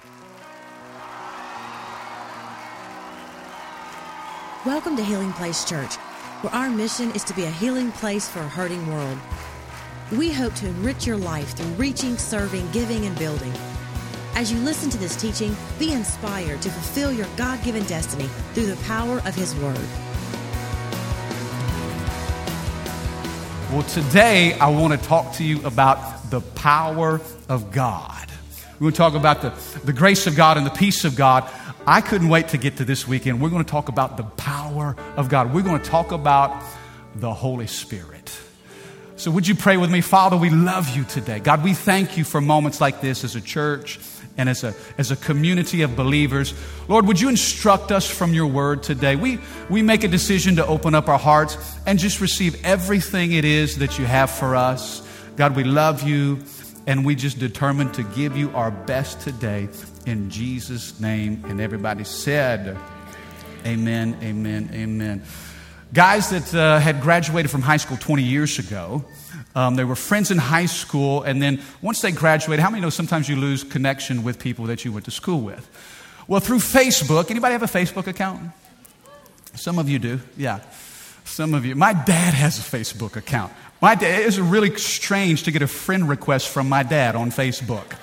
Welcome to Healing Place Church, where our mission is to be a healing place for a hurting world. We hope to enrich your life through reaching, serving, giving, and building. As you listen to this teaching, be inspired to fulfill your God-given destiny through the power of His Word. Well, today I want to talk to you about the power of God. We're going to talk about the grace of God and the peace of God. I couldn't wait to get to this weekend. We're going to talk about the power of God. We're going to talk about the Holy Spirit. So would you pray with me? Father, we love you today. God, we thank you for moments like this as a church and as a community of believers. Lord, would you instruct us from your word today? We make a decision to open up our hearts and just receive everything it is that you have for us. God, we love you, and we just determined to give you our best today in Jesus' name. And everybody said, amen, amen, amen. Guys that had graduated from high school 20 years ago, they were friends in high school, and then once they graduated, how many know sometimes you lose connection with people that you went to school with? Well, through Facebook, anybody have a Facebook account? Some of you do, yeah. Some of you. My dad has a Facebook account. My dad, it was really strange to get a friend request from my dad on Facebook.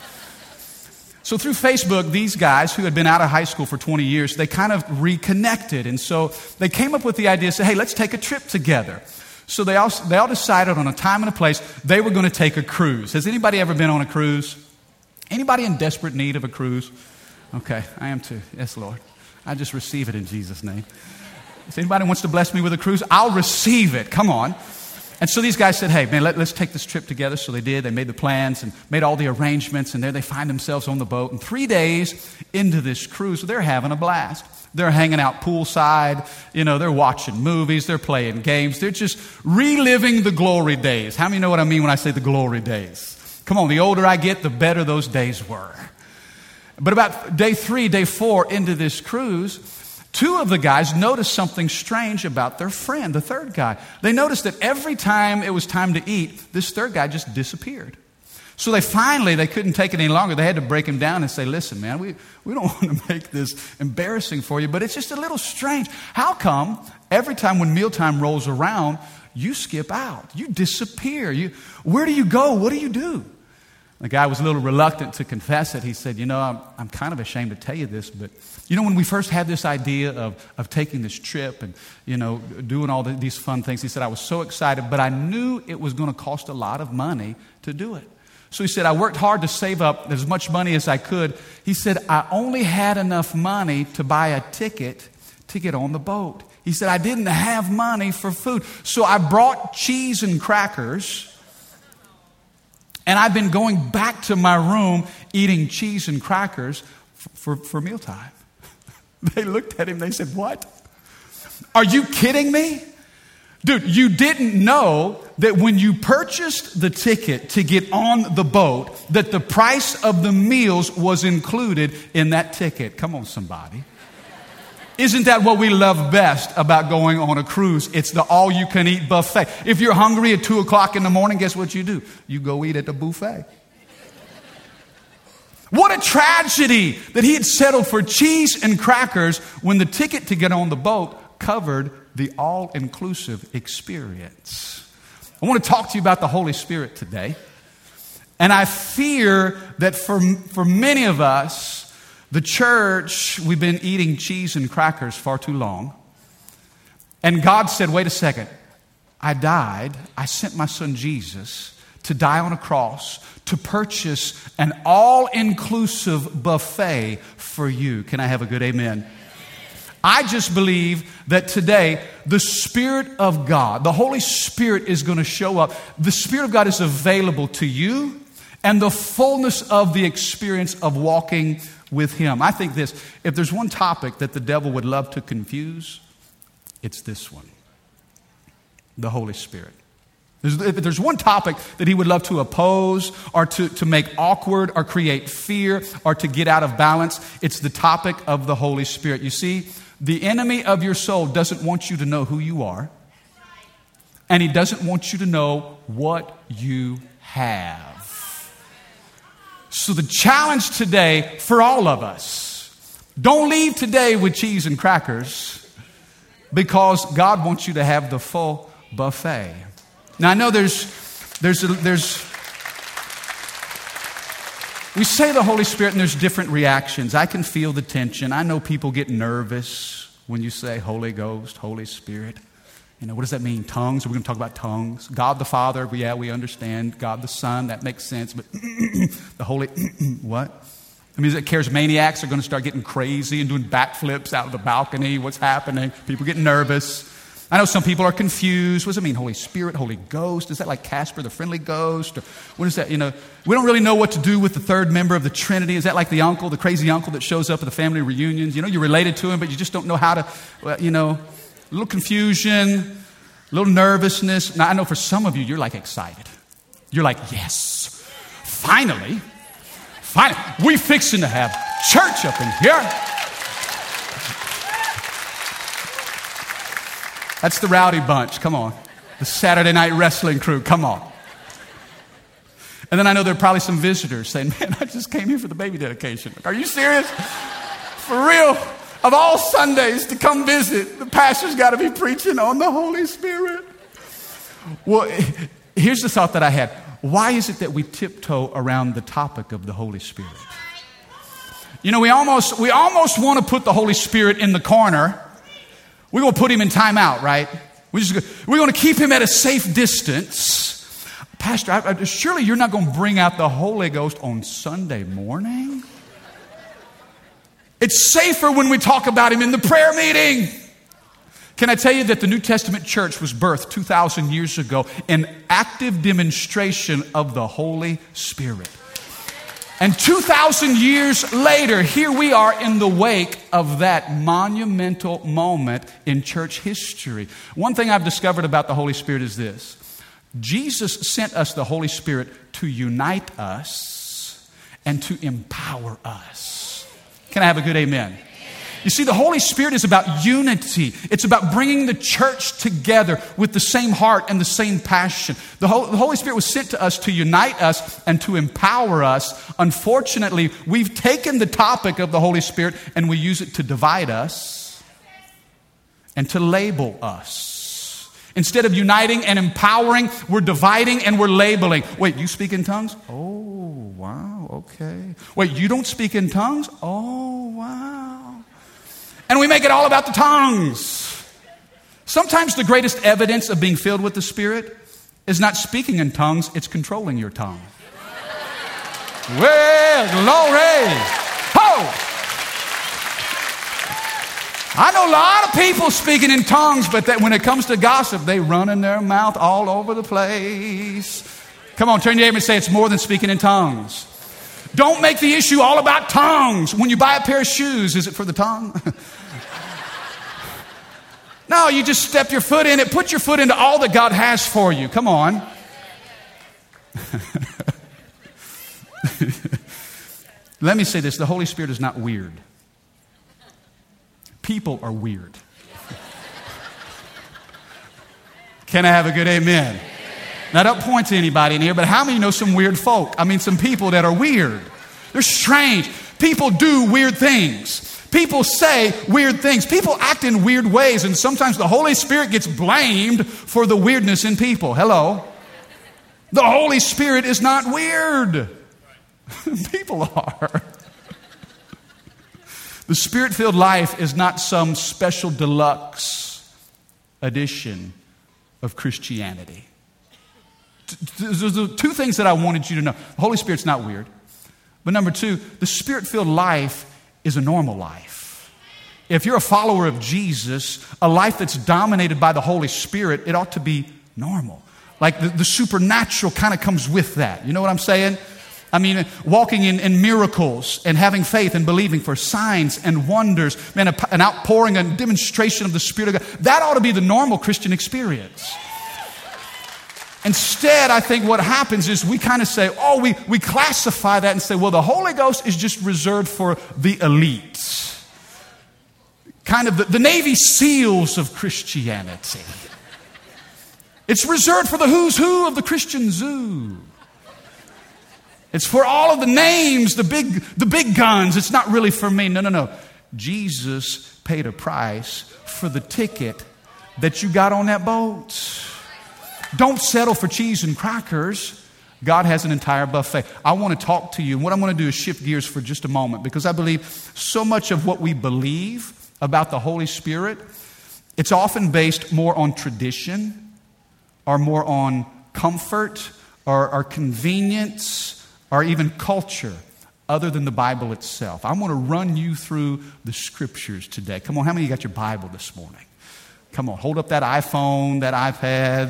So through Facebook, these guys who had been out of high school for 20 years, they kind of reconnected. And so they came up with the idea, say, hey, let's take a trip together. So they all decided on a time and a place they were going to take a cruise. Has anybody ever been on a cruise? Anybody in desperate need of a cruise? Okay, I am too. Yes, Lord. I just receive it in Jesus' name. If anybody wants to bless me with a cruise, I'll receive it. Come on. And so these guys said, hey, man, let's take this trip together. So they did. They made the plans and made all the arrangements. And there they find themselves on the boat. And 3 days into this cruise, they're having a blast. They're hanging out poolside. You know, they're watching movies. They're playing games. They're just reliving the glory days. How many know what I mean when I say the glory days? Come on, the older I get, the better those days were. But about day 3, day 4 into this cruise, 2 of the guys noticed something strange about their friend, the third guy. They noticed that every time it was time to eat, this third guy just disappeared. So they couldn't take it any longer. They had to break him down and say, listen, man, we don't want to make this embarrassing for you, but it's just a little strange. How come every time when mealtime rolls around, you skip out, you disappear? Where do you go? What do you do? The guy was a little reluctant to confess it. He said, I'm kind of ashamed to tell you this, but when we first had this idea of taking this trip and, doing all these fun things, he said, I was so excited, but I knew it was going to cost a lot of money to do it. So he said, I worked hard to save up as much money as I could. He said, I only had enough money to buy a ticket to get on the boat. He said, I didn't have money for food. So I brought cheese and crackers. And I've been going back to my room eating cheese and crackers for mealtime. They looked at him, they said, what? Are you kidding me? Dude, you didn't know that when you purchased the ticket to get on the boat, that the price of the meals was included in that ticket. Come on, somebody. Isn't that what we love best about going on a cruise? It's the all-you-can-eat buffet. If you're hungry at 2 o'clock in the morning, guess what you do? You go eat at the buffet. What a tragedy that he had settled for cheese and crackers when the ticket to get on the boat covered the all-inclusive experience. I want to talk to you about the Holy Spirit today. And I fear that for many of us, the church, we've been eating cheese and crackers far too long. And God said, wait a second. I sent my son Jesus to die on a cross to purchase an all-inclusive buffet for you. Can I have a good amen? I just believe that today, the Spirit of God, the Holy Spirit is going to show up. The Spirit of God is available to you and the fullness of the experience of walking with Him. I think this, if there's one topic that the devil would love to confuse, it's this one. The Holy Spirit. If there's one topic that he would love to oppose or to make awkward or create fear or to get out of balance, it's the topic of the Holy Spirit. You see, the enemy of your soul doesn't want you to know who you are, and he doesn't want you to know what you have. So the challenge today for all of us, don't leave today with cheese and crackers, because God wants you to have the full buffet. Now I know we say the Holy Spirit and there's different reactions. I can feel the tension. I know people get nervous when you say Holy Ghost, Holy Spirit. You know, what does that mean? Tongues? We're going to talk about tongues. God the Father, yeah, we understand. God the Son, that makes sense. But the Holy, what? I mean, is it charismaniacs are going to start getting crazy and doing backflips out of the balcony? What's happening? People get nervous. I know some people are confused. What does it mean? Holy Spirit, Holy Ghost? Is that like Casper the Friendly Ghost? Or what is that? You know, we don't really know what to do with the third member of the Trinity. Is that like the uncle, the crazy uncle that shows up at the family reunions? You know, you're related to him, but you just don't know how to, you know, a little confusion, a little nervousness. Now, I know for some of you, you're like excited. You're like, yes, finally, we fixing to have church up in here. That's the rowdy bunch. Come on. The Saturday night wrestling crew. Come on. And then I know there are probably some visitors saying, man, I just came here for the baby dedication. Are you serious? For real? Of all Sundays to come visit, the pastor's got to be preaching on the Holy Spirit. Well, here's the thought that I had. Why is it that we tiptoe around the topic of the Holy Spirit? You know, we almost want to put the Holy Spirit in the corner. We're going to put him in timeout, right? We're going to keep him at a safe distance. Pastor, surely you're not going to bring out the Holy Ghost on Sunday morning? It's safer when we talk about him in the prayer meeting. Can I tell you that the New Testament church was birthed 2,000 years ago in active demonstration of the Holy Spirit? And 2,000 years later, here we are in the wake of that monumental moment in church history. One thing I've discovered about the Holy Spirit is this. Jesus sent us the Holy Spirit to unite us and to empower us. Can I have a good amen? You see, the Holy Spirit is about unity. It's about bringing the church together with the same heart and the same passion. The Holy Spirit was sent to us to unite us and to empower us. Unfortunately, we've taken the topic of the Holy Spirit and we use it to divide us and to label us. Instead of uniting and empowering, we're dividing and we're labeling. Wait, you speak in tongues? Oh, wow, okay. Wait, you don't speak in tongues? Oh, wow. And we make it all about the tongues. Sometimes the greatest evidence of being filled with the Spirit is not speaking in tongues, it's controlling your tongue. Well, glory. Ho! I know a lot of people speaking in tongues, but that when it comes to gossip, they run in their mouth all over the place. Come on, turn your neighbor and say, it's more than speaking in tongues. Don't make the issue all about tongues. When you buy a pair of shoes, is it for the tongue? No, you just step your foot in it. Put your foot into all that God has for you. Come on. Let me say this. The Holy Spirit is not weird. People are weird. Can I have a good amen? Now, don't point to anybody in here, but how many know some weird folk? I mean, some people that are weird. They're strange. People do weird things. People say weird things. People act in weird ways, and sometimes the Holy Spirit gets blamed for the weirdness in people. Hello? The Holy Spirit is not weird. People are. The Spirit-filled life is not some special deluxe edition of Christianity. There's two things that I wanted you to know. The Holy Spirit's not weird. But number two, the Spirit-filled life is a normal life. If you're a follower of Jesus, a life that's dominated by the Holy Spirit, it ought to be normal. Like the supernatural kind of comes with that. You know what I'm saying? I mean, walking in miracles and having faith and believing for signs and wonders, man, an outpouring and demonstration of the Spirit of God. That ought to be the normal Christian experience. Instead, I think what happens is we kind of say, we classify that and say, well, the Holy Ghost is just reserved for the elite. Kind of the Navy SEALs of Christianity. It's reserved for the who's who of the Christian zoo. It's for all of the names, the big guns. It's not really for me. No. Jesus paid a price for the ticket that you got on that boat. Don't settle for cheese and crackers. God has an entire buffet. I want to talk to you. And what I'm going to do is shift gears for just a moment, because I believe so much of what we believe about the Holy Spirit, it's often based more on tradition or more on comfort or convenience or even culture other than the Bible itself. I'm going to run you through the scriptures today. Come on, how many of you got your Bible this morning? Come on, hold up that iPhone, that iPad,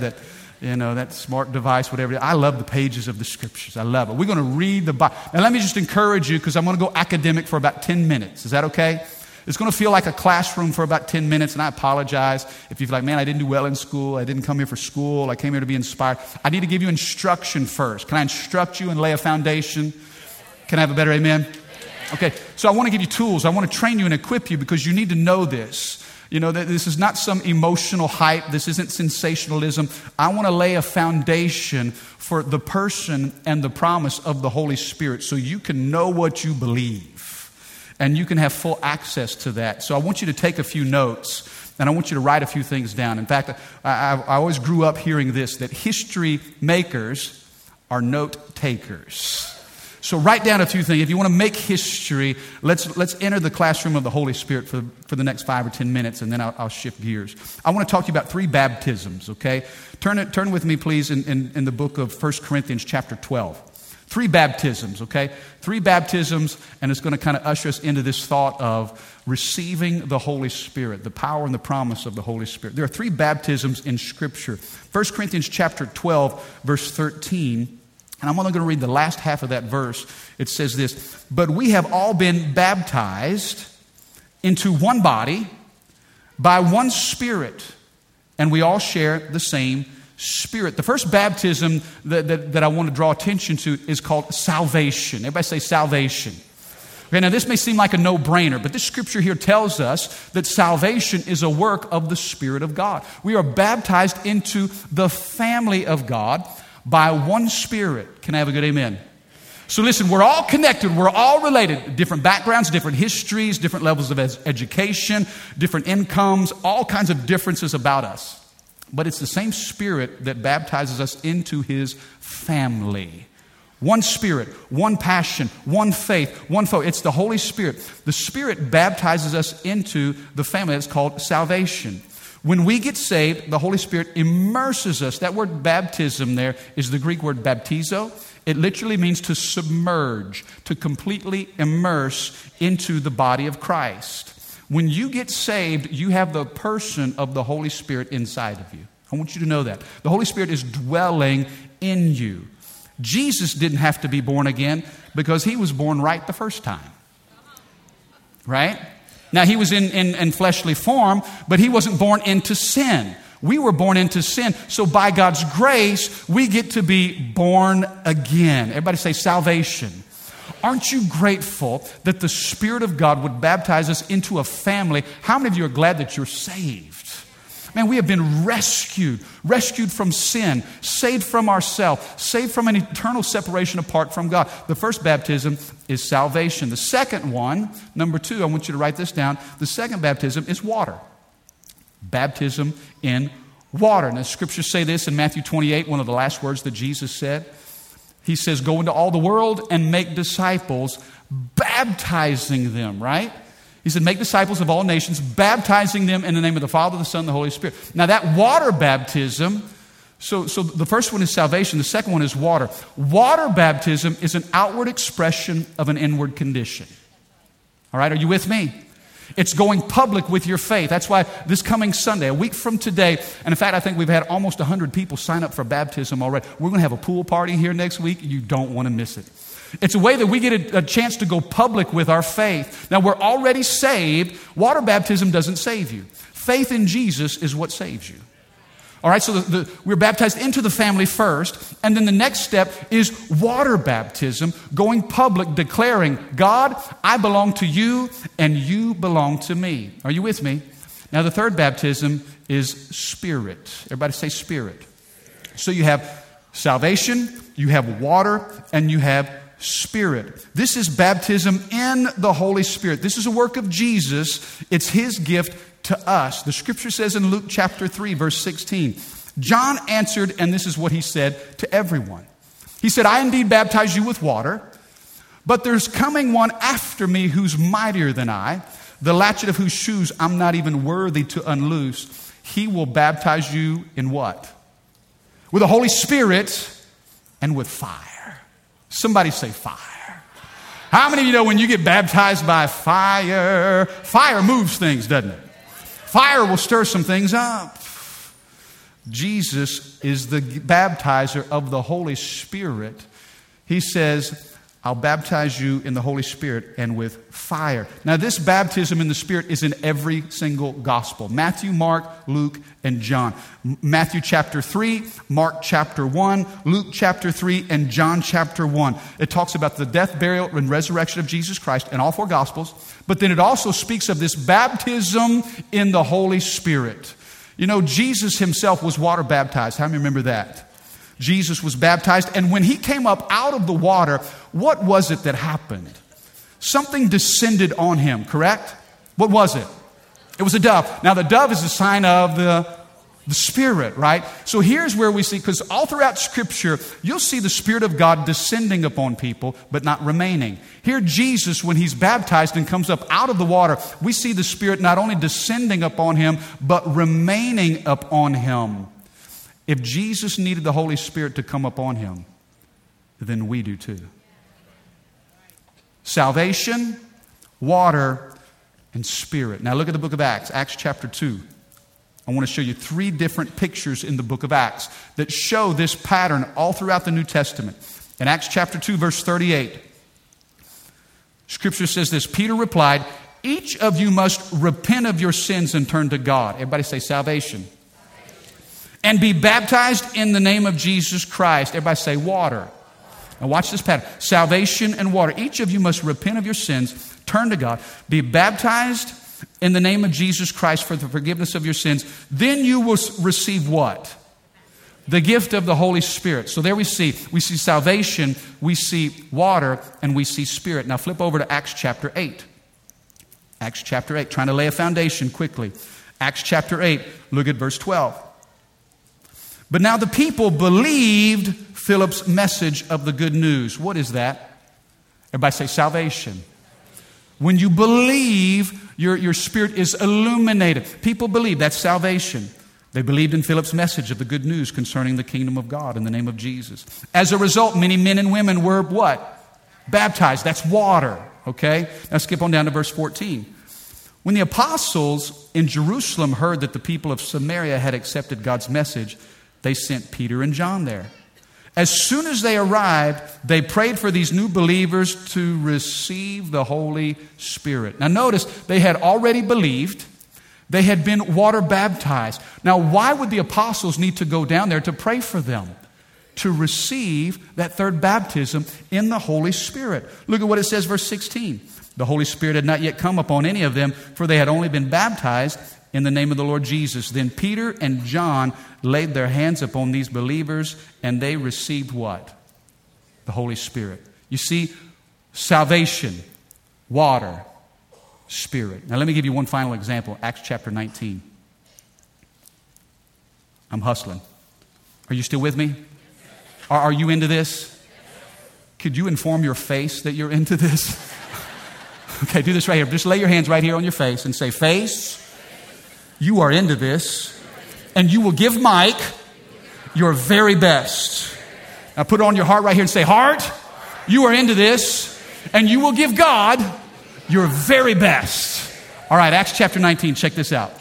that smart device, whatever. I love the pages of the scriptures. I love it. We're going to read the Bible. Now, let me just encourage you, because I'm going to go academic for about 10 minutes. Is that okay? It's going to feel like a classroom for about 10 minutes, and I apologize if you're like, man, I didn't do well in school. I didn't come here for school. I came here to be inspired. I need to give you instruction first. Can I instruct you and lay a foundation? Can I have a better amen? Okay, so I want to give you tools. I want to train you and equip you, because you need to know this. You know, that this is not some emotional hype. This isn't sensationalism. I want to lay a foundation for the person and the promise of the Holy Spirit so you can know what you believe and you can have full access to that. So I want you to take a few notes, and I want you to write a few things down. In fact, I always grew up hearing this, that history makers are note takers. So write down a few things. If you want to make history, let's enter the classroom of the Holy Spirit for the next 5 or 10 minutes, and then I'll shift gears. I want to talk to you about 3 baptisms, okay? Turn with me, please, in the book of 1 Corinthians chapter 12. 3 baptisms, okay? 3 baptisms, and it's going to kind of usher us into this thought of receiving the Holy Spirit, the power and the promise of the Holy Spirit. There are 3 baptisms in Scripture. 1 Corinthians chapter 12, verse 13. And I'm only going to read the last half of that verse. It says this: but we have all been baptized into one body by one Spirit, and we all share the same Spirit. The first baptism that I want to draw attention to is called salvation. Everybody say salvation. Okay, now this may seem like a no-brainer, but this scripture here tells us that salvation is a work of the Spirit of God. We are baptized into the family of God by one Spirit. Can I have a good amen? So listen, we're all connected. We're all related. Different backgrounds, different histories, different levels of education, different incomes, all kinds of differences about us. But it's the same Spirit that baptizes us into His family. One Spirit, one passion, one faith, one foe. It's the Holy Spirit. The Spirit baptizes us into the family. It's called salvation. When we get saved, the Holy Spirit immerses us. That word baptism there is the Greek word baptizo. It literally means to submerge, to completely immerse into the body of Christ. When you get saved, you have the person of the Holy Spirit inside of you. I want you to know that. The Holy Spirit is dwelling in you. Jesus didn't have to be born again because He was born right the first time. Right? Now, He was in fleshly form, but He wasn't born into sin. We were born into sin. So by God's grace, we get to be born again. Everybody say salvation. Aren't you grateful that the Spirit of God would baptize us into a family? How many of you are glad that you're saved? Man, we have been rescued from sin, saved from ourselves, saved from an eternal separation apart from God. The first baptism is salvation. The second one, number 2, I want you to write this down. The second baptism is water. Baptism in water. Now, scriptures say this in Matthew 28, one of the last words that Jesus said. He says, go into all the world and make disciples, baptizing them, right? He said, make disciples of all nations, baptizing them in the name of the Father, the Son, and the Holy Spirit. Now that water baptism, so the first one is salvation, the second one is water. Water baptism is an outward expression of an inward condition. All right, are you with me? It's going public with your faith. That's why this coming Sunday, a week from today, and in fact, I think we've had almost 100 people sign up for baptism already. We're going to have a pool party here next week. You don't want to miss it. It's a way that we get a chance to go public with our faith. Now, we're already saved. Water baptism doesn't save you. Faith in Jesus is what saves you. All right, so we're baptized into the family first, and then the next step is water baptism, going public, declaring, God, I belong to you, and you belong to me. Are you with me? Now, the third baptism is Spirit. Everybody say Spirit. So you have salvation, you have water, and you have Spirit. This is baptism in the Holy Spirit. This is a work of Jesus. It's His gift to us. The scripture says in Luke chapter 3, verse 16, John answered, and this is what he said to everyone. He said, I indeed baptize you with water, but there's coming one after me who's mightier than I, the latchet of whose shoes I'm not even worthy to unloose. He will baptize you in what? With the Holy Spirit and with fire. Somebody say fire. How many of you know when you get baptized by fire, fire moves things, doesn't it? Fire will stir some things up. Jesus is the baptizer of the Holy Spirit. He says, I'll baptize you in the Holy Spirit and with fire. Now, this baptism in the Spirit is in every single gospel. Matthew, Mark, Luke, and John. Matthew chapter 3, Mark chapter 1, Luke chapter 3, and John chapter 1. It talks about the death, burial, and resurrection of Jesus Christ in all four gospels. But then it also speaks of this baptism in the Holy Spirit. You know, Jesus himself was water baptized. How many remember that? Jesus was baptized, and when he came up out of the water, what was it that happened? Something descended on him, correct? What was it? It was a dove. Now, the dove is a sign of the Spirit, right? So here's where we see, because all throughout Scripture, you'll see the Spirit of God descending upon people, but not remaining. Here, Jesus, when he's baptized and comes up out of the water, we see the Spirit not only descending upon him, but remaining upon him. If Jesus needed the Holy Spirit to come upon him, then we do too. Salvation, water, and Spirit. Now look at the book of Acts, Acts chapter 2. I want to show you 3 different pictures in the book of Acts that show this pattern all throughout the New Testament. In Acts chapter 2, verse 38, Scripture says this, Peter replied, each of you must repent of your sins and turn to God. Everybody say salvation. And be baptized in the name of Jesus Christ. Everybody say water. Now watch this pattern. Salvation and water. Each of you must repent of your sins, turn to God, be baptized in the name of Jesus Christ for the forgiveness of your sins. Then you will receive what? The gift of the Holy Spirit. So there we see salvation, we see water, and we see Spirit. Now flip over to Acts chapter 8. Acts chapter 8, trying to lay a foundation quickly. Acts chapter 8, look at verse 12. But now the people believed Philip's message of the good news. What is that? Everybody say salvation. When you believe, your spirit is illuminated. People believe, that's salvation. They believed in Philip's message of the good news concerning the kingdom of God in the name of Jesus. As a result, many men and women were what? Baptized. That's water. Okay? Now skip on down to verse 14. When the apostles in Jerusalem heard that the people of Samaria had accepted God's message, they sent Peter and John there. As soon as they arrived, they prayed for these new believers to receive the Holy Spirit. Now notice, they had already believed. They had been water baptized. Now why would the apostles need to go down there to pray for them? To receive that third baptism in the Holy Spirit. Look at what it says, verse 16. The Holy Spirit had not yet come upon any of them, for they had only been baptized in the name of the Lord Jesus. Then Peter and John laid their hands upon these believers, and they received what? The Holy Spirit. You see, salvation, water, Spirit. Now let me give you one final example. Acts chapter 19. I'm hustling. Are you still with me? Are you into this? Could you inform your face that you're into this? Okay, do this right here. Just lay your hands right here on your face and say, face, you are into this, and you will give Mike your very best. Now put it on your heart right here and say, heart, you are into this, and you will give God your very best. All right, Acts chapter 19, check this out.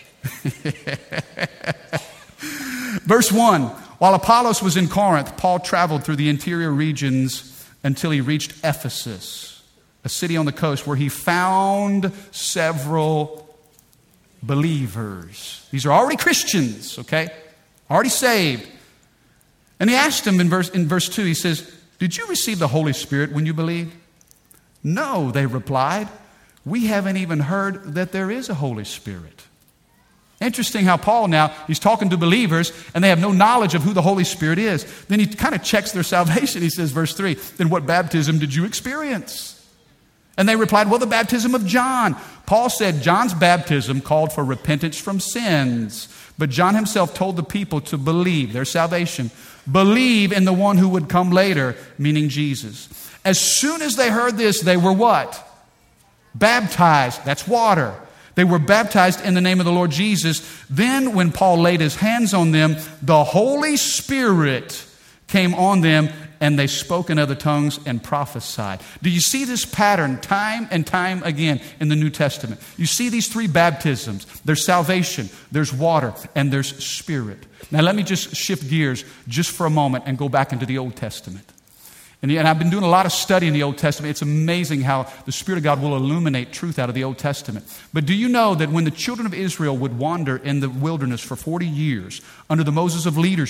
Verse 1, while Apollos was in Corinth, Paul traveled through the interior regions until he reached Ephesus, a city on the coast where he found several believers. These are already Christians, okay? Already saved. And he asked them in verse 2, he says, did you receive the Holy Spirit when you believed? No, they replied. We haven't even heard that there is a Holy Spirit. Interesting how Paul now, he's talking to believers and they have no knowledge of who the Holy Spirit is. Then he kind of checks their salvation. He says, verse 3, then what baptism did you experience? And they replied, well, the baptism of John. Paul said John's baptism called for repentance from sins. But John himself told the people to believe, their salvation, believe in the one who would come later, meaning Jesus. As soon as they heard this, they were what? Baptized. That's water. They were baptized in the name of the Lord Jesus. Then when Paul laid his hands on them, the Holy Spirit came on them and they spoke in other tongues and prophesied. Do you see this pattern time and time again in the New Testament? You see these three baptisms. There's salvation, there's water, and there's spirit. Now let me just shift gears just for a moment and go back into the Old Testament. And I've been doing a lot of study in the Old Testament. It's amazing how the Spirit of God will illuminate truth out of the Old Testament. But do you know that when the children of Israel would wander in the wilderness for 40 years under Moses'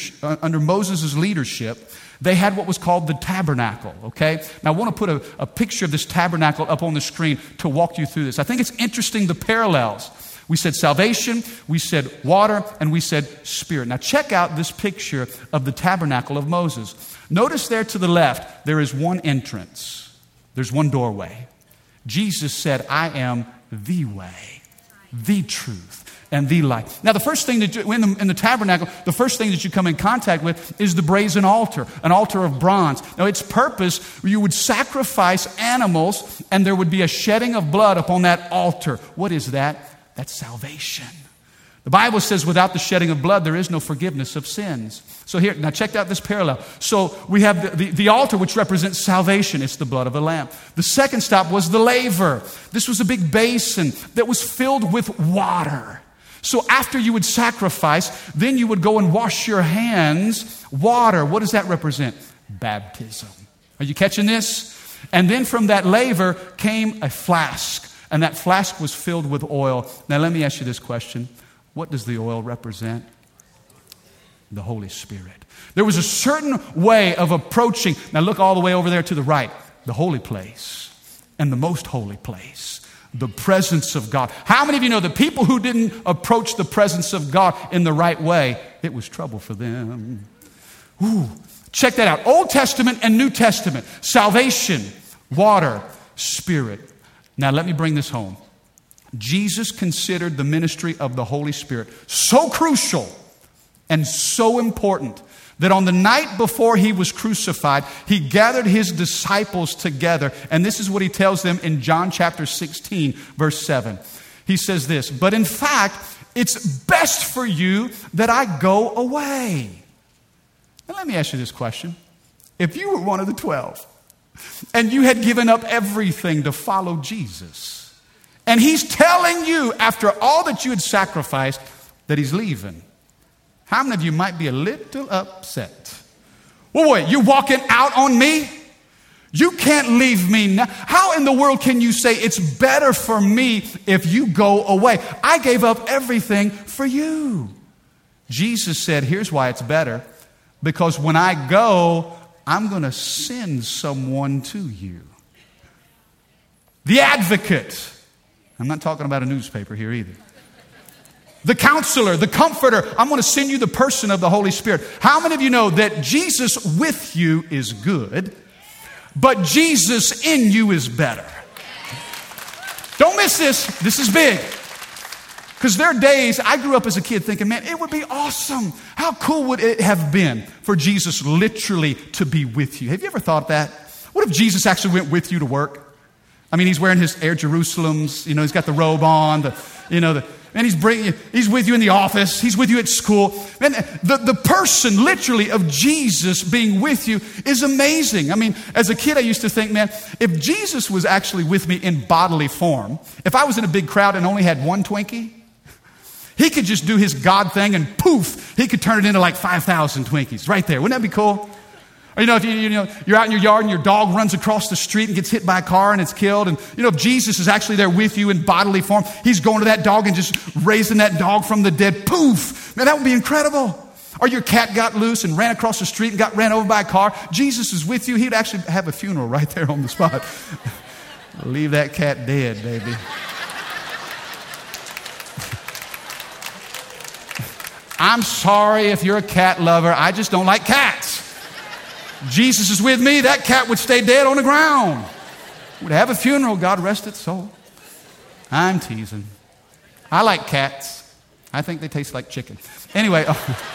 leadership, they had what was called the tabernacle, okay? Now I want to put a picture of this tabernacle up on the screen to walk you through this. I think it's interesting the parallels. We said salvation, we said water, and we said spirit. Now check out this picture of the tabernacle of Moses. Notice there to the left, there is one entrance. There's one doorway. Jesus said, I am the way, the truth, and the light. Now the first thing that in the tabernacle, the first thing that you come in contact with is the brazen altar, an altar of bronze. Now its purpose, you would sacrifice animals and there would be a shedding of blood upon that altar. What is that? That's salvation. The Bible says without the shedding of blood, there is no forgiveness of sins. So here, now check out this parallel. So we have the altar, which represents salvation. It's the blood of a lamb. The second stop was the laver. This was a big basin that was filled with water. So after you would sacrifice, then you would go and wash your hands. Water, what does that represent? Baptism. Are you catching this? And then from that laver came a flask. And that flask was filled with oil. Now let me ask you this question. What does the oil represent? The Holy Spirit. There was a certain way of approaching. Now look all the way over there to the right. The holy place and the most holy place. The presence of God. How many of you know the people who didn't approach the presence of God in the right way, it was trouble for them. Ooh, check that out. Old Testament and New Testament. Salvation, water, spirit. Now let me bring this home. Jesus considered the ministry of the Holy Spirit so crucial and so important that on the night before he was crucified, he gathered his disciples together. And this is what he tells them in John chapter 16, verse 7. He says this, but in fact, it's best for you that I go away. Now let me ask you this question. If you were one of the 12 and you had given up everything to follow Jesus, and he's telling you after all that you had sacrificed that he's leaving, how many of you might be a little upset? Well, wait, you're walking out on me? You can't leave me now. How in the world can you say it's better for me if you go away? I gave up everything for you. Jesus said, here's why it's better. Because when I go, I'm going to send someone to you. The advocate. I'm not talking about a newspaper here either. The counselor, the comforter. I'm going to send you the person of the Holy Spirit. How many of you know that Jesus with you is good, but Jesus in you is better? Don't miss this. This is big. Because there are days, I grew up as a kid thinking, man, it would be awesome. How cool would it have been for Jesus literally to be with you? Have you ever thought that? What if Jesus actually went with you to work? I mean, he's wearing his Air Jerusalems, he's got the robe on, and he's with you in the office, he's with you at school. And the person literally of Jesus being with you is amazing. I mean, as a kid, I used to think, man, if Jesus was actually with me in bodily form, if I was in a big crowd and only had one Twinkie, he could just do his God thing and poof, he could turn it into like 5,000 Twinkies right there. Wouldn't that be cool? Or, if you're out in your yard and your dog runs across the street and gets hit by a car and it's killed. And, if Jesus is actually there with you in bodily form, he's going to that dog and just raising that dog from the dead. Poof! Man, that would be incredible. Or your cat got loose and ran across the street and got ran over by a car. Jesus is with you. He'd actually have a funeral right there on the spot. Leave that cat dead, baby. I'm sorry if you're a cat lover. I just don't like cats. Jesus is with me. That cat would stay dead on the ground. Would have a funeral. God rest its soul. I'm teasing. I like cats. I think they taste like chicken. Anyway.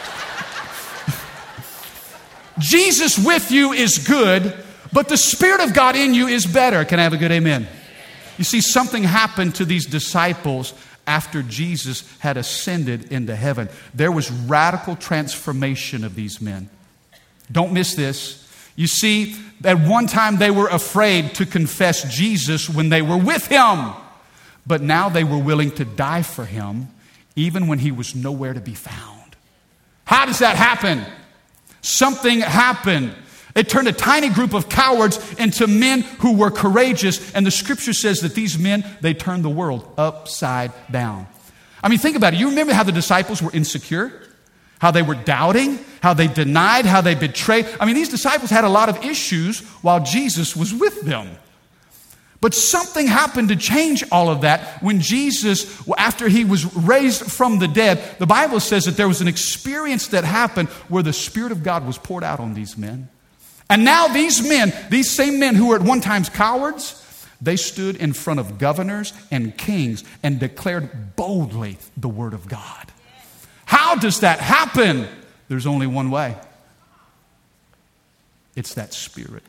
Jesus with you is good, but the Spirit of God in you is better. Can I have a good amen? You see, something happened to these disciples after Jesus had ascended into heaven. There was radical transformation of these men. Don't miss this. You see, at one time they were afraid to confess Jesus when they were with Him. But now they were willing to die for Him, even when He was nowhere to be found. How does that happen? Something happened. It turned a tiny group of cowards into men who were courageous. And the Scripture says that these men, they turned the world upside down. I mean, think about it. You remember how the disciples were insecure? How they were doubting? How they denied? How they betrayed? I mean, these disciples had a lot of issues while Jesus was with them. But something happened to change all of that when Jesus, after He was raised from the dead, the Bible says that there was an experience that happened where the Spirit of God was poured out on these men. And now these men, these same men who were at one time cowards, they stood in front of governors and kings and declared boldly the Word of God. How does that happen? There's only one way. It's that Spirit.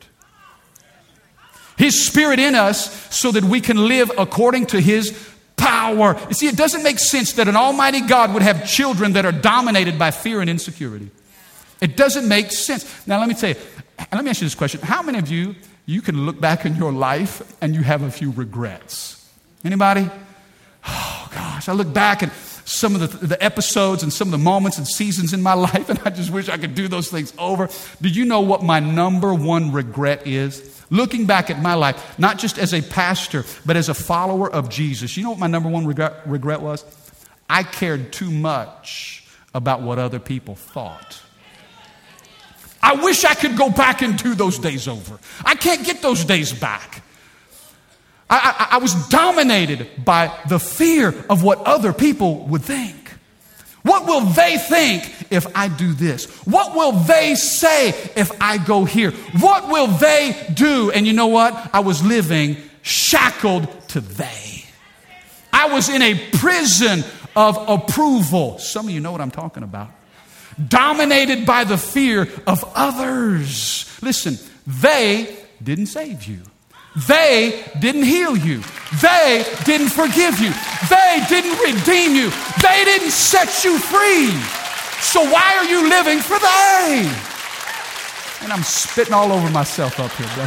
His Spirit in us so that we can live according to His power. You see, it doesn't make sense that an almighty God would have children that are dominated by fear and insecurity. It doesn't make sense. Now, let me tell you, let me ask you this question. How many of you can look back in your life and you have a few regrets? Anybody? Oh, gosh, I look back at some of the episodes and some of the moments and seasons in my life, and I just wish I could do those things over. Do you know what my number one regret is? Looking back at my life, not just as a pastor, but as a follower of Jesus. You know what my number one regret was? I cared too much about what other people thought. I wish I could go back and do those days over. I can't get those days back. I was dominated by the fear of what other people would think. What will they think if I do this? What will they say if I go here? What will they do? And you know what? I was living shackled to they. I was in a prison of approval. Some of you know what I'm talking about. Dominated by the fear of others. Listen, they didn't save you. They didn't heal you. They didn't forgive you. They didn't redeem you. They didn't set you free. So why are you living for they? And I'm spitting all over myself up here, bro.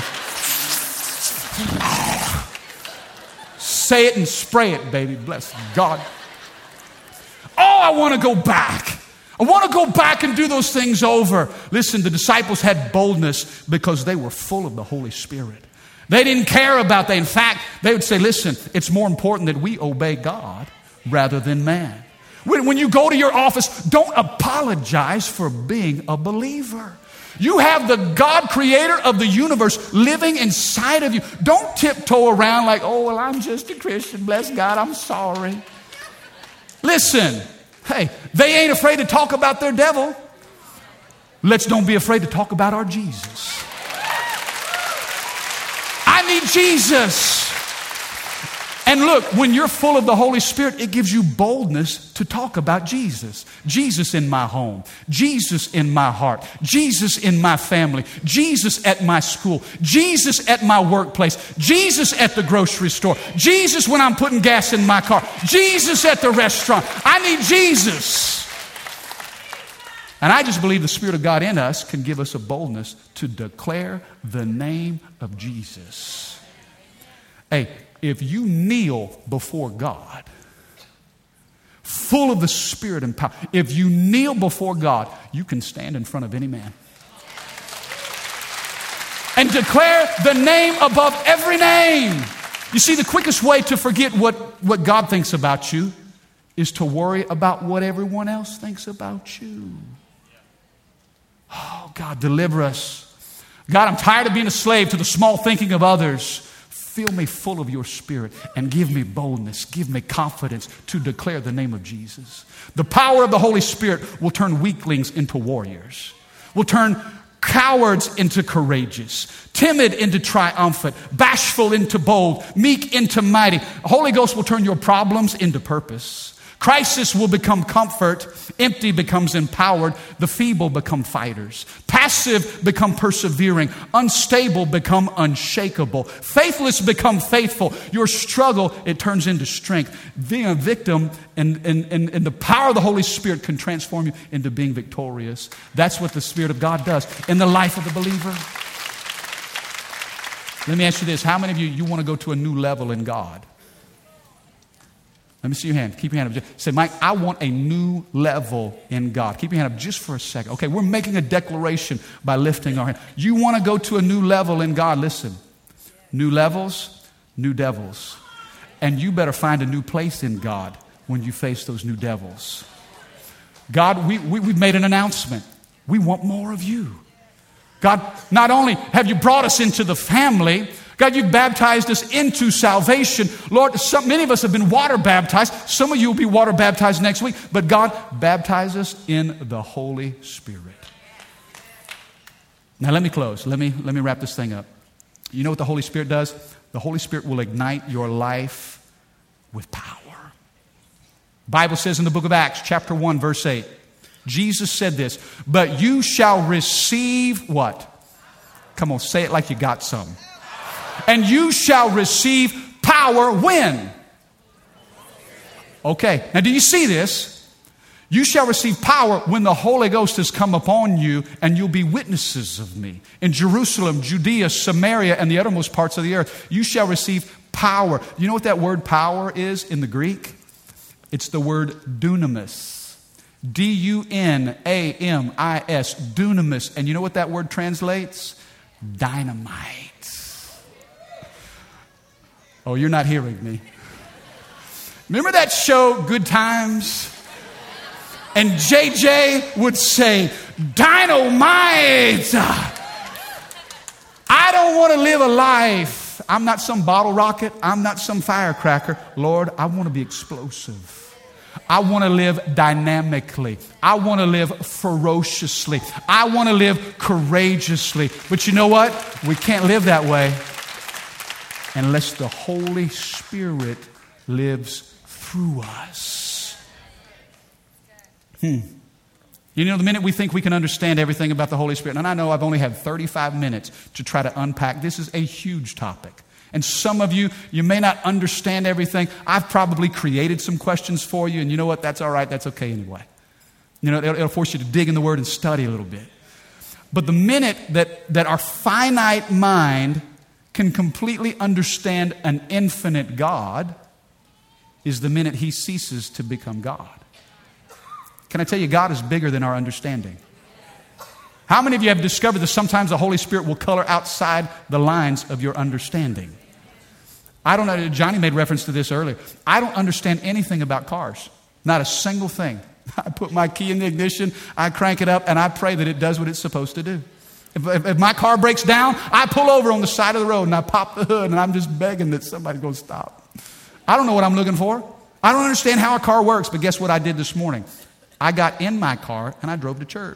Say it and spray it, baby. Bless God. Oh, I want to go back. I want to go back and do those things over. Listen, the disciples had boldness because they were full of the Holy Spirit. They didn't care about that. In fact, they would say, listen, it's more important that we obey God rather than man. When you go to your office, don't apologize for being a believer. You have the God creator of the universe living inside of you. Don't tiptoe around like, oh, well, I'm just a Christian. Bless God, I'm sorry. Listen, hey, they ain't afraid to talk about their devil. Let's don't be afraid to talk about our Jesus. I need Jesus. And look, when you're full of the Holy Spirit, it gives you boldness to talk about Jesus. Jesus in my home. Jesus in my heart. Jesus in my family. Jesus at my school. Jesus at my workplace. Jesus at the grocery store. Jesus when I'm putting gas in my car. Jesus at the restaurant. I need Jesus. And I just believe the Spirit of God in us can give us a boldness to declare the name of Jesus. Hey, if you kneel before God, full of the Spirit and power, if you kneel before God, you can stand in front of any man and declare the name above every name. You see, the quickest way to forget what God thinks about you is to worry about what everyone else thinks about you. Oh, God, deliver us. God, I'm tired of being a slave to the small thinking of others. Fill me full of your Spirit and give me boldness, give me confidence to declare the name of Jesus. The power of the Holy Spirit will turn weaklings into warriors, will turn cowards into courageous, timid into triumphant, bashful into bold, meek into mighty. The Holy Ghost will turn your problems into purpose. Crisis will become comfort. Empty becomes empowered. The feeble become fighters. Passive become persevering. Unstable become unshakable. Faithless become faithful. Your struggle, it turns into strength. Being a victim and the power of the Holy Spirit can transform you into being victorious. That's what the Spirit of God does in the life of the believer. Let me ask you this. How many of you want to go to a new level in God? Let me see your hand. Keep your hand up. Say, Mike, I want a new level in God. Keep your hand up just for a second. Okay, we're making a declaration by lifting our hand. You want to go to a new level in God? Listen. New levels, new devils. And you better find a new place in God when you face those new devils. God, we've made an announcement. We want more of you. God, not only have you brought us into the family, God, you've baptized us into salvation. Lord, many of us have been water baptized. Some of you will be water baptized next week. But God, baptize us in the Holy Spirit. Now let me close. Let me wrap this thing up. You know what the Holy Spirit does? The Holy Spirit will ignite your life with power. The Bible says in the book of Acts, chapter 1, verse 8, Jesus said this, but you shall receive what? Come on, say it like you got some. And you shall receive power when? Okay, now do you see this? You shall receive power when the Holy Ghost has come upon you, and you'll be witnesses of me. In Jerusalem, Judea, Samaria, and the uttermost parts of the earth, you shall receive power. You know what that word power is in the Greek? It's the word dunamis. D-U-N-A-M-I-S, dunamis. And you know what that word translates? Dynamite. Oh, you're not hearing me. Remember that show, Good Times? And JJ would say, dynamite. I don't want to live a life. I'm not some bottle rocket. I'm not some firecracker. Lord, I want to be explosive. I want to live dynamically. I want to live ferociously. I want to live courageously. But you know what? We can't live that way unless the Holy Spirit lives through us. You know, the minute we think we can understand everything about the Holy Spirit, and I know I've only had 35 minutes to try to unpack. This is a huge topic. And some of you, you may not understand everything. I've probably created some questions for you, and you know what? That's all right. That's okay anyway. You know, it'll force you to dig in the Word and study a little bit. But the minute that our finite mind can completely understand an infinite God is the minute He ceases to become God. Can I tell you, God is bigger than our understanding? How many of you have discovered that sometimes the Holy Spirit will color outside the lines of your understanding? I don't know, Johnny made reference to this earlier. I don't understand anything about cars. Not a single thing. I put my key in the ignition, I crank it up, and I pray that it does what it's supposed to do. If my car breaks down, I pull over on the side of the road and I pop the hood and I'm just begging that somebody's going to stop. I don't know what I'm looking for. I don't understand how a car works, but guess what I did this morning? I got in my car and I drove to church.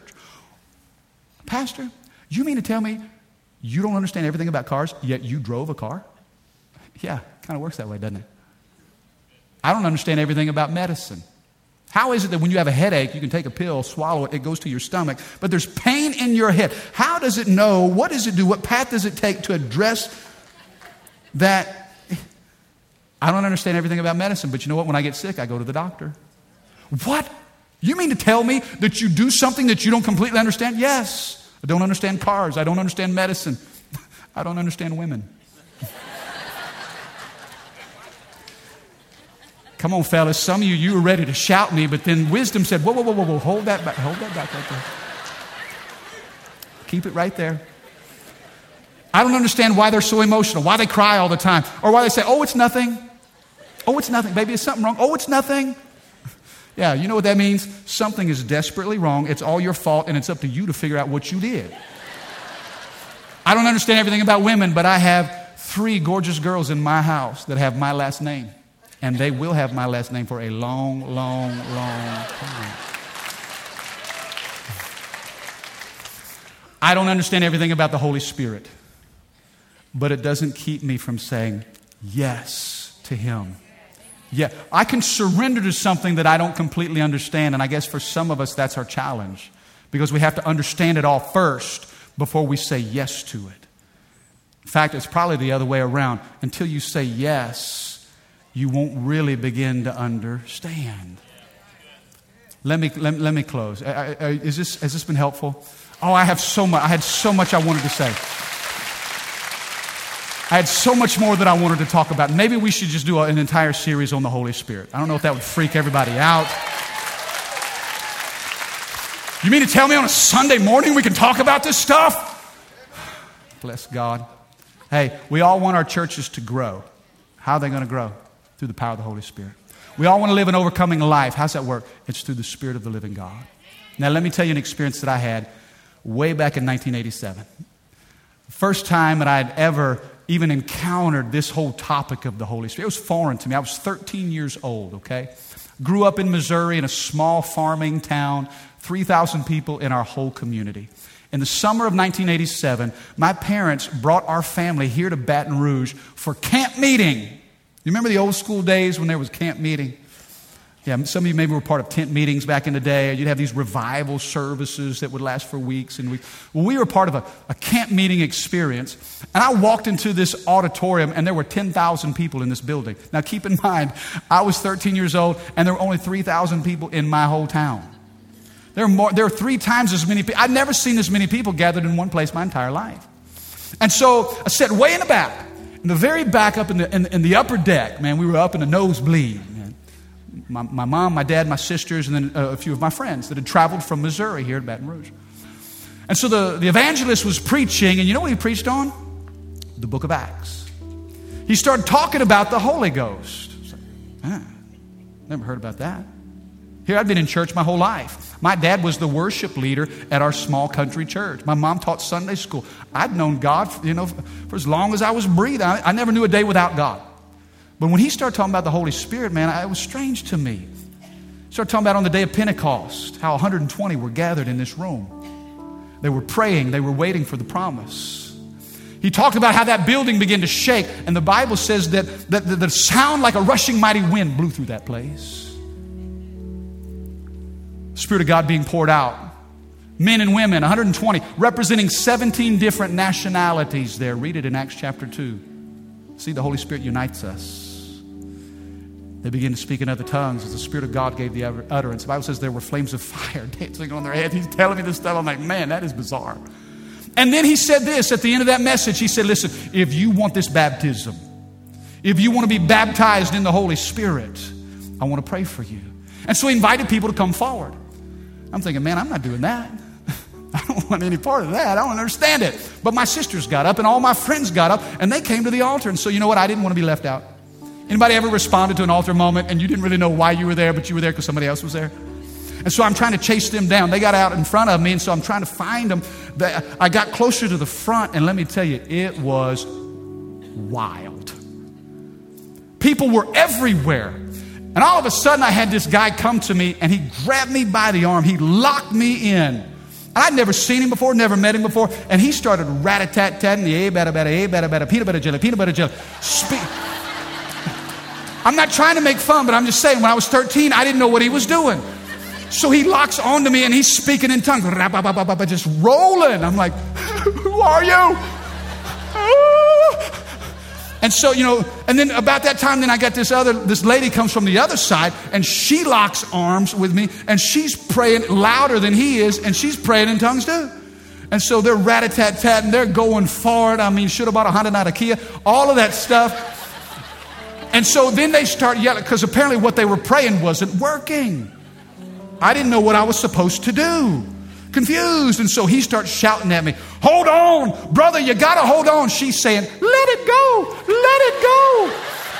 Pastor, you mean to tell me you don't understand everything about cars, yet you drove a car? Yeah, kind of works that way, doesn't it? I don't understand everything about medicine. How is it that when you have a headache, you can take a pill, swallow it, it goes to your stomach, but there's pain in your head? How does it know? What does it do? What path does it take to address that? I don't understand everything about medicine, but you know what? When I get sick, I go to the doctor. What? You mean to tell me that you do something that you don't completely understand? Yes. I don't understand cars. I don't understand medicine. I don't understand women. Come on, fellas. Some of you were ready to shout me, but then wisdom said, whoa, hold that back. Hold that back right there. Keep it right there. I don't understand why they're so emotional, why they cry all the time, or why they say, oh, it's nothing. Oh, it's nothing. Baby, is something wrong? Oh, it's nothing. Yeah, you know what that means? Something is desperately wrong. It's all your fault, and it's up to you to figure out what you did. I don't understand everything about women, but I have 3 gorgeous girls in my house that have my last name. And they will have my last name for a long, long, long time. I don't understand everything about the Holy Spirit, but it doesn't keep me from saying yes to Him. Yeah, I can surrender to something that I don't completely understand, and I guess for some of us that's our challenge, because we have to understand it all first before we say yes to it. In fact, it's probably the other way around. Until you say yes, you won't really begin to understand. Let me close. Has this been helpful? Oh, I had so much I wanted to say. I had so much more that I wanted to talk about. Maybe we should just do an entire series on the Holy Spirit. I don't know if that would freak everybody out. You mean to tell me on a Sunday morning we can talk about this stuff? Bless God. Hey, we all want our churches to grow. How are they going to grow? Through the power of the Holy Spirit. We all want to live an overcoming life. How's that work? It's through the Spirit of the living God. Now, let me tell you an experience that I had way back in 1987. The first time that I had ever even encountered this whole topic of the Holy Spirit. It was foreign to me. I was 13 years old, okay? Grew up in Missouri in a small farming town, 3,000 people in our whole community. In the summer of 1987, my parents brought our family here to Baton Rouge for camp meeting. You remember the old school days when there was camp meeting? Yeah, some of you maybe were part of tent meetings back in the day. You'd have these revival services that would last for weeks and weeks. Well, we were part of a camp meeting experience. And I walked into this auditorium and there were 10,000 people in this building. Now keep in mind, I was 13 years old and there were only 3,000 people in my whole town. There were 3 times as many people. I'd never seen this many people gathered in one place my entire life. And so I sat way in the back, in the very back up in the upper deck. Man, we were up in the nosebleed. My mom, my dad, my sisters, and then a few of my friends that had traveled from Missouri here to Baton Rouge. And so the evangelist was preaching, and you know what he preached on? The book of Acts. He started talking about the Holy Ghost. Never heard about that. Here, I'd been in church my whole life. My dad was the worship leader at our small country church. My mom taught Sunday school. I'd known God, for as long as I was breathing. I never knew a day without God. But when he started talking about the Holy Spirit, man, it was strange to me. He started talking about on the day of Pentecost, how 120 were gathered in this room. They were praying. They were waiting for the promise. He talked about how that building began to shake. And the Bible says that the sound like a rushing mighty wind blew through that place. The Spirit of God being poured out. Men and women, 120, representing 17 different nationalities there. Read it in Acts chapter 2. See, the Holy Spirit unites us. They begin to speak in other tongues as the Spirit of God gave the utterance. The Bible says there were flames of fire dancing on their heads. He's telling me this stuff. I'm like, man, that is bizarre. And then he said this at the end of that message. He said, listen, if you want this baptism, if you want to be baptized in the Holy Spirit, I want to pray for you. And so he invited people to come forward. I'm thinking, man, I'm not doing that. I don't want any part of that. I don't understand it. But my sisters got up and all my friends got up and they came to the altar. And so you know what? I didn't want to be left out. Anybody ever responded to an altar moment and you didn't really know why you were there, but you were there because somebody else was there? And so I'm trying to chase them down. They got out in front of me, and so I'm trying to find them. I got closer to the front, and let me tell you, it was wild. People were everywhere. And all of a sudden, I had this guy come to me, and he grabbed me by the arm. He locked me in. I'd never seen him before, never met him before. And he started rat-a-tat-tatting the peanut butter jelly. I'm not trying to make fun, but I'm just saying, when I was 13, I didn't know what he was doing. So he locks onto me and he's speaking in tongues, just rolling. I'm like, who are you? And so, and then about that time, then I got this lady comes from the other side and she locks arms with me and she's praying louder than he is and she's praying in tongues too. And so they're rat-a-tat-tatting, they're going forward. I mean, should have bought a Honda, not a Kia, all of that stuff. And so then they start yelling because apparently what they were praying wasn't working. I didn't know what I was supposed to do. Confused. And so he starts shouting at me, hold on, brother, you got to hold on. She's saying, let it go, let it go.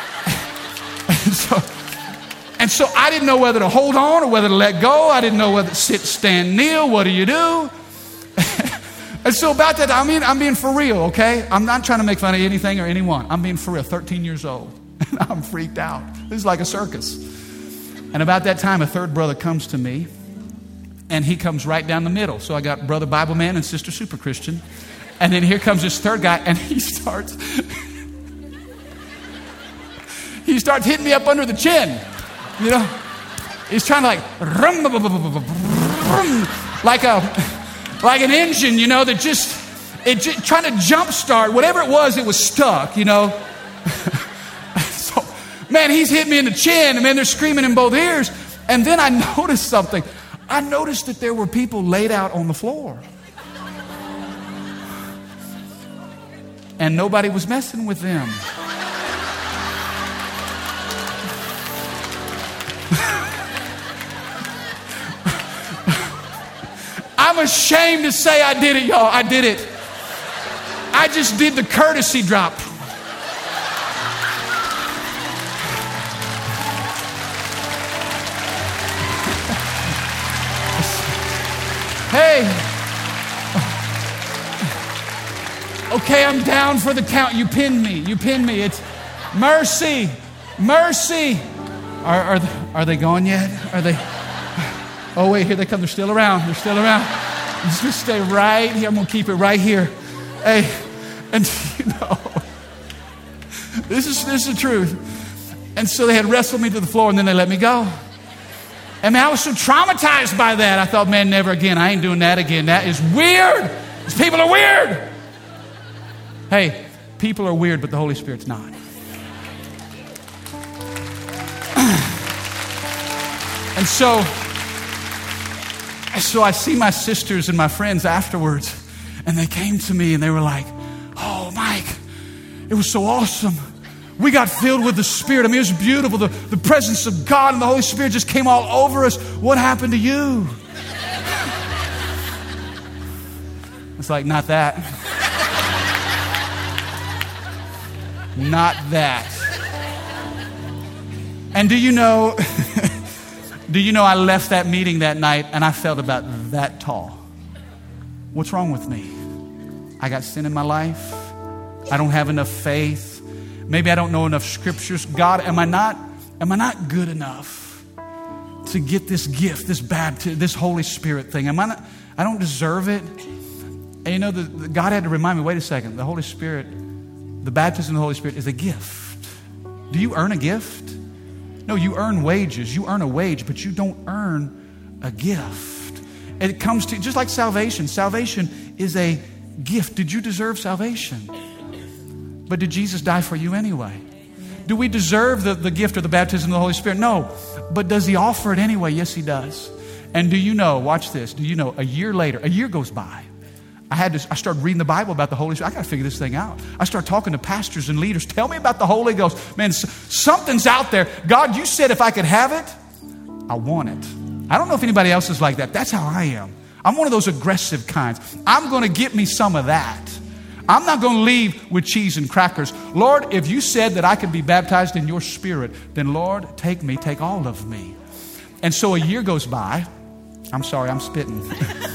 and so I didn't know whether to hold on or whether to let go. I didn't know whether to sit, stand, kneel. What do you do? And so about that, I'm being for real, okay? I'm not trying to make fun of anything or anyone. I'm being for real, 13 years old. And I'm freaked out. This is like a circus. And about that time, a third brother comes to me, and he comes right down the middle. So I got Brother Bible Man and Sister Super Christian. And then here comes this third guy, and he starts hitting me up under the chin. You know, he's trying to like an engine, you know, that just trying to jump start. Whatever it was stuck, you know. So, man, he's hit me in the chin, and man, they're screaming in both ears. And then I noticed something. I noticed that there were people laid out on the floor. And nobody was messing with them. I'm ashamed to say I did it, y'all. I did it. I just did the courtesy drop. Hey. Okay, I'm down for the count. You pinned me. It's mercy. Mercy. Are they gone yet? Are they? Oh, wait, here they come. They're still around. Just stay right here. I'm going to keep it right here. Hey, and you know, this is the truth. And so they had wrestled me to the floor, and then they let me go. And man, I was so traumatized by that. I thought, man, never again. I ain't doing that again. That is weird. These people are weird. Hey, people are weird, but the Holy Spirit's not. And so I see my sisters and my friends afterwards, and they came to me and they were like, oh, Mike, it was so awesome. We got filled with the Spirit. I mean, it was beautiful. The presence of God and the Holy Spirit just came all over us. What happened to you? It's like, not that. Not that. And do you know I left that meeting that night and I felt about that tall. What's wrong with me? I got sin in my life. I don't have enough faith. Maybe I don't know enough scriptures. God, am I not good enough to get this gift, this baptism, this Holy Spirit thing? I don't deserve it. And you know, God had to remind me, wait a second, the Holy Spirit, the baptism of the Holy Spirit is a gift. Do you earn a gift? No, you earn wages. You earn a wage, but you don't earn a gift. It comes to, just like salvation. Salvation is a gift. Did you deserve salvation? But did Jesus die for you anyway? Do we deserve the gift of the baptism of the Holy Spirit? No. But does He offer it anyway? Yes, He does. And do you know, watch this, do you know, a year later, a year goes by, I started reading the Bible about the Holy Spirit. I got to figure this thing out. I started talking to pastors and leaders. Tell me about the Holy Ghost. Man, something's out there. God, you said if I could have it, I want it. I don't know if anybody else is like that. That's how I am. I'm one of those aggressive kinds. I'm going to get me some of that. I'm not going to leave with cheese and crackers. Lord, if you said that I could be baptized in your Spirit, then Lord, take me, take all of me. And so a year goes by. I'm sorry, I'm spitting.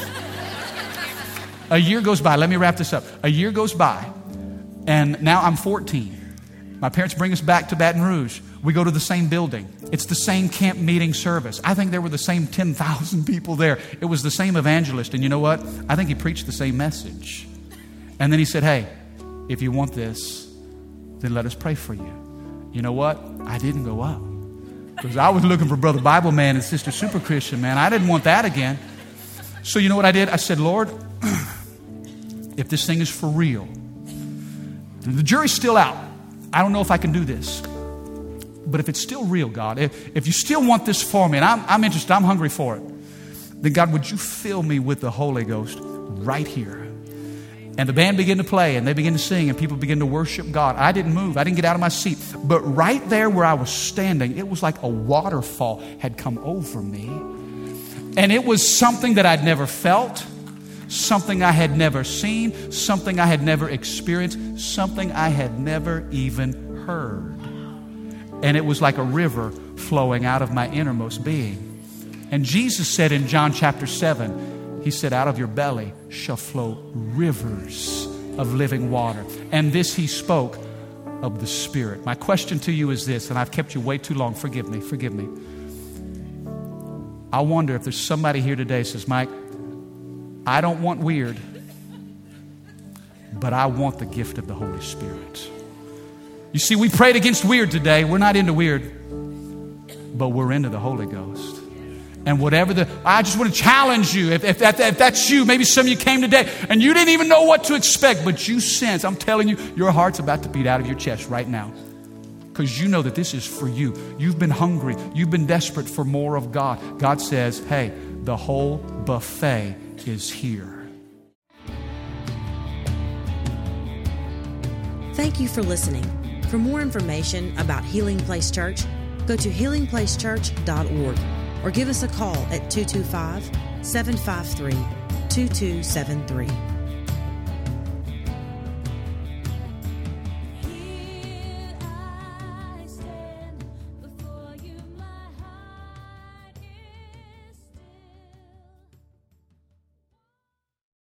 A year goes by. Let me wrap this up. A year goes by, and now I'm 14. My parents bring us back to Baton Rouge. We go to the same building. It's the same camp meeting service. I think there were the same 10,000 people there. It was the same evangelist. And you know what? I think he preached the same message. And then he said, hey, if you want this, then let us pray for you. You know what? I didn't go up. Because I was looking for Brother Bible Man and Sister Super Christian, man. I didn't want that again. So you know what I did? I said, Lord, if this thing is for real, the jury's still out. I don't know if I can do this. But if it's still real, God, if you still want this for me, and I'm interested, I'm hungry for it, then God, would you fill me with the Holy Ghost right here? And the band began to play, and they began to sing, and people began to worship God. I didn't move. I didn't get out of my seat. But right there where I was standing, it was like a waterfall had come over me. And it was something that I'd never felt, something I had never seen, something I had never experienced, something I had never even heard. And it was like a river flowing out of my innermost being. And Jesus said in John chapter 7, He said, out of your belly shall flow rivers of living water. And this he spoke of the Spirit. My question to you is this, and I've kept you way too long. Forgive me. I wonder if there's somebody here today who says, Mike, I don't want weird, but I want the gift of the Holy Spirit. You see, we prayed against weird today. We're not into weird, but we're into the Holy Ghost. And whatever I just want to challenge you. If that's you, maybe some of you came today and you didn't even know what to expect, but you sense, I'm telling you, your heart's about to beat out of your chest right now. Because you know that this is for you. You've been hungry. You've been desperate for more of God. God says, hey, the whole buffet is here. Thank you for listening. For more information about Healing Place Church, go to healingplacechurch.org or give us a call at 225-753-2273.